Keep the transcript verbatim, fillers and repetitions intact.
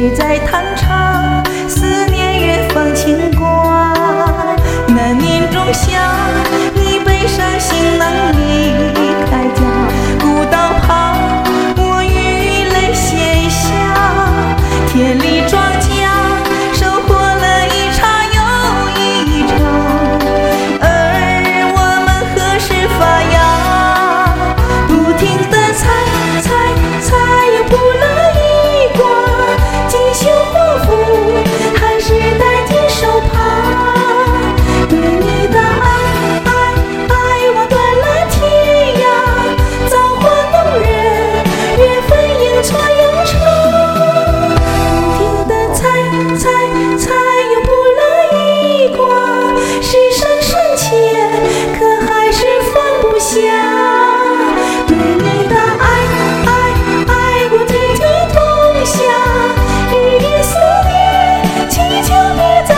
谁在弹唱思念远方牵挂？那年仲夏，你背上行囊离开家，古道旁我与泪写下，田里庄稼收获了一场又一场，而我们何时发芽？不停地猜猜猜，又卜了一卦，吉凶祸福还是带进手帕。对你的爱爱爱望断了天涯，造化弄人，缘分阴错阳差。不停地猜猜猜，又卜了一卦，是深深浅，可还是放不下。对你的爱爱爱过天地冬夏，日夜思念，祈求别再